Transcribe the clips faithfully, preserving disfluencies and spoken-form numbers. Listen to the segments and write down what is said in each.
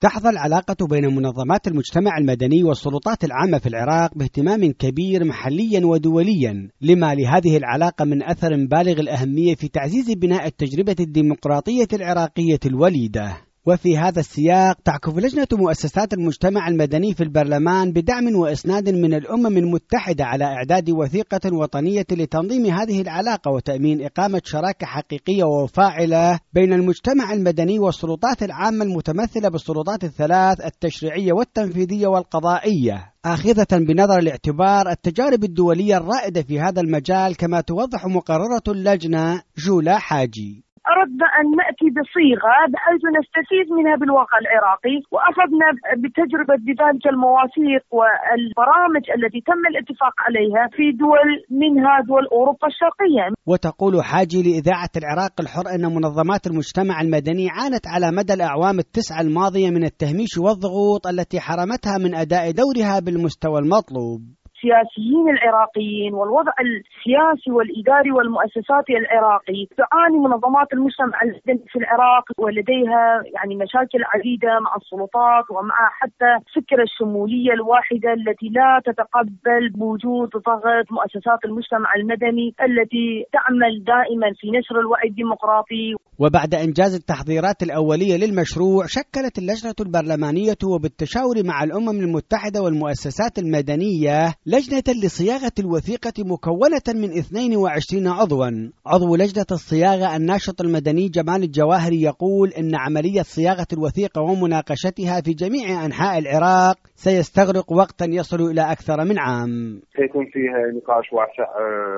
تحظى العلاقة بين منظمات المجتمع المدني والسلطات العامة في العراق باهتمام كبير محليا ودوليا، لما لهذه العلاقة من أثر بالغ الأهمية في تعزيز بناء التجربة الديمقراطية العراقية الوليدة. وفي هذا السياق تعكف لجنة مؤسسات المجتمع المدني في البرلمان بدعم وإسناد من الأمم المتحدة على إعداد وثيقة وطنية لتنظيم هذه العلاقة وتأمين إقامة شراكة حقيقية وفاعلة بين المجتمع المدني والسلطات العامة المتمثلة بالسلطات الثلاث التشريعية والتنفيذية والقضائية، آخذة بنظر الاعتبار التجارب الدولية الرائدة في هذا المجال، كما توضح مقررة اللجنة جولا حاجي. أردنا أن نأتي بصيغة بحيث نستفيد منها بالواقع العراقي، وأخذنا بتجربة بذلك المواثيق والبرامج التي تم الاتفاق عليها في دول منها دول أوروبا الشرقية. وتقول حاجي لإذاعة العراق الحر أن منظمات المجتمع المدني عانت على مدى الأعوام التسعة الماضية من التهميش والضغوط التي حرمتها من أداء دورها بالمستوى المطلوب. السياسيين العراقيين والوضع السياسي والإداري والمؤسساتي العراقي تعاني منظمات المجتمع المدني في العراق، ولديها يعني مشاكل عديدة مع السلطات ومع حتى فكرة الشمولية الواحدة التي لا تتقبل بوجود ضغط مؤسسات المجتمع المدني التي تعمل دائما في نشر الوعي الديمقراطي. وبعد إنجاز التحضيرات الأولية للمشروع، شكلت اللجنة البرلمانية وبالتشاور مع الأمم المتحدة والمؤسسات المدنية لجنة لصياغة الوثيقة مكونة من اثنين وعشرين عضوا. عضو لجنة الصياغة الناشط المدني جمال الجواهري يقول إن عملية صياغة الوثيقة ومناقشتها في جميع أنحاء العراق سيستغرق وقتا يصل إلى أكثر من عام. سيكون فيها نقاش واسع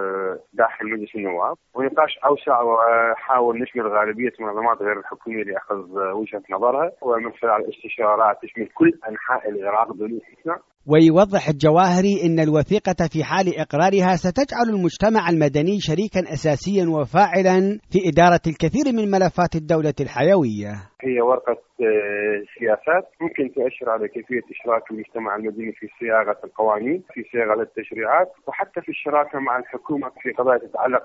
داخل مجلس النواب، ونقاش أوسع وحاول نشمل غالبية المنظمات غير الحكومية لأخذ وجهة نظرها، ومن خلال استشارات تشمل كل أنحاء العراق دون استثناء. ويوضح الجواهري إن الوثيقة في حال إقرارها ستجعل المجتمع المدني شريكا أساسيا وفاعلا في إدارة الكثير من ملفات الدولة الحيوية. هي ورقة سياسات ممكن تؤشر على كيفية إشراك المجتمع المدني في صياغة القوانين، في صياغة التشريعات، وحتى في الشراكة مع الحكومة في قضايا تتعلق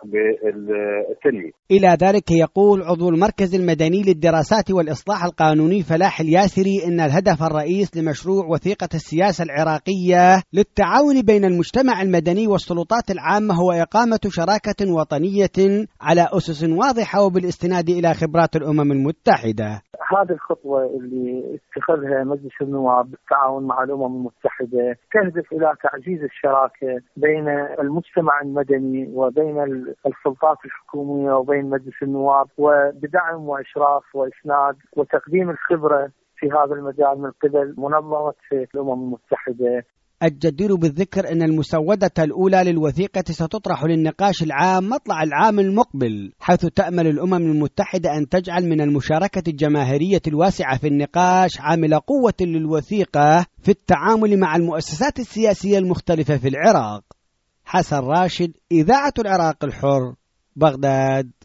بالتنمية. إلى ذلك يقول عضو المركز المدني للدراسات والإصلاح القانوني فلاح الياسري إن الهدف الرئيس لمشروع وثيقة السياسة العراقية للتعاون بين المجتمع المدني والسلطات العامة هو إقامة شراكة وطنية على أسس واضحة وبالاستناد إلى خبرات الأمم المتحدة. هذه الخطوة اللي اتخذها مجلس النواب بالتعاون مع الأمم المتحدة تهدف إلى تعزيز الشراكة بين المجتمع المدني وبين السلطات الحكومية وبين مجلس النواب، وبدعم وإشراف وإسناد وتقديم الخبرة في هذا المجال من قبل منظمة الأمم المتحدة. الجدير بالذكر أن المسودة الأولى للوثيقة ستطرح للنقاش العام مطلع العام المقبل، حيث تأمل الأمم المتحدة أن تجعل من المشاركة الجماهيرية الواسعة في النقاش عامل قوة للوثيقة في التعامل مع المؤسسات السياسية المختلفة في العراق. حسن راشد، إذاعة العراق الحر، بغداد.